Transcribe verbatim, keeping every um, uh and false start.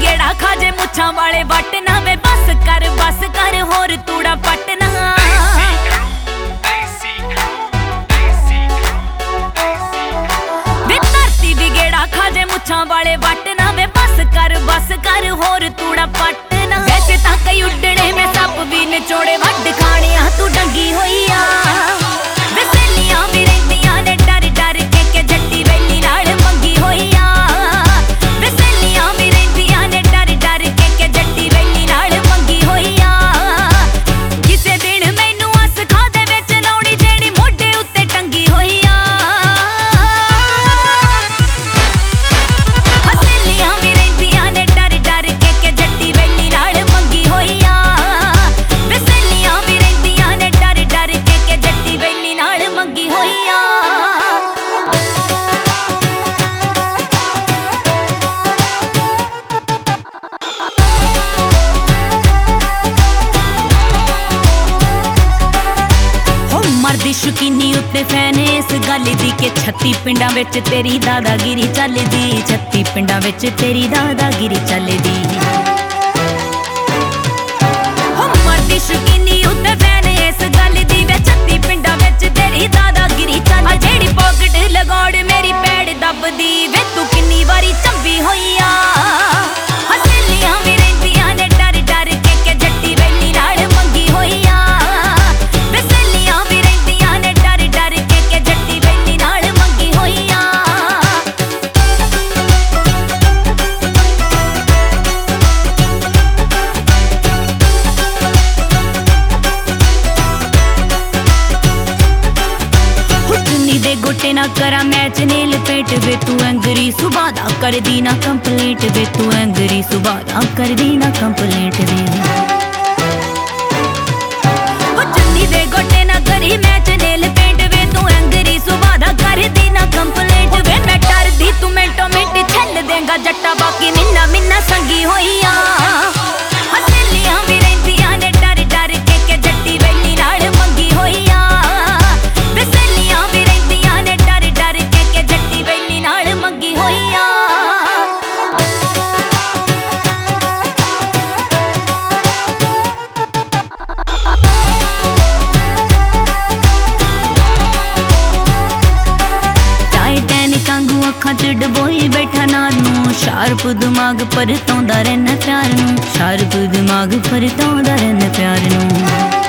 गेड़ा खाजे मुछां वाले बट ना वे बस कर बस कर होर तूड़ा पटना। वे धरती दी गेड़ा खाजे मुछां वाले बट ना वे बस कर बस कर होर तूड़ा पटना। वैसे तां कई उड्डणे में सप भी निचोड़े वड्ड खाने आ तू डंगी होई आ। वे सहेलियां भी रहिंदियां ने डर डर के के जट्टी वेली नाल मंगी होई आ। वे सहेलियां भी रहिंदियां ने डर डर के के जट्टी वेली नाल मंगी होई आ। किसे दिन मैनू अस खा दे विच लाउणी जेड़ी मोढे उत्ते टंगी होई आ। सहेलियां भी रहिंदियां ने डर डर के के जट्टी वेली नाल मंगी होई आ। वे सहेलियां भी रहिंदियां ने डर डर के के जट्टी वेली नाल मंगी होई आ। मरदी शौकीनी उत्ते फैन इस गल दी के छत्ती पिंडां विच तेरी दादागिरी चलदी। छत्ती पिंडां विच तेरी दादागिरी चलदी। मरदी शौकीनी उत्ते फैन इस गल दी वे छत्ती पिंडां विच तेरी दादागिरी चलदी। जेड़ी पॉकेट लगौड़ मेरी पैड़ दबदी वे तू किन्नी वारी चंबी होई आ। सहेलियां भी रहिंदियां ने डर डर के के जट्टी वेली नाल मंगी होई आ। वे सहेलियां भी रहिंदियां ने डर डर के के जट्टी वेली नाल मंगी होई आ। चुन्नी दे गोटे ना करा मैच नेल पेट वे तू एंगरी सुबह दा कर दी ना कंप्लेंट वे तू एंगरी सुबह दा कर दी ना कंप्लेंट वे। चुन्नी दे गोटे ना करी मैच नेल पेट वे तू एंगरी सुबह दा कर दी ना कंप्लेंट वे। मैं डर दी तू मिंटो मिंट छल देगा जट्टा बाकी मिन्ना मिन्ना संगी होई आ। सहेलियां भी रहिंदियां ने डर डर के के जट्टी वेली नाल मंगी होई आ। वे सहेलियां भी रहिंदियां ने डर डर के के जट्टी वेली नाल मंगी होई आ। टाइटैनिक आंगू अखां च डबोई बैठा नार नूं शार्प दिमाग परतौंदा रैह्ना प्यार नूं। शार्प दिमाग परतौंदा रैह्ना प्यार नूं।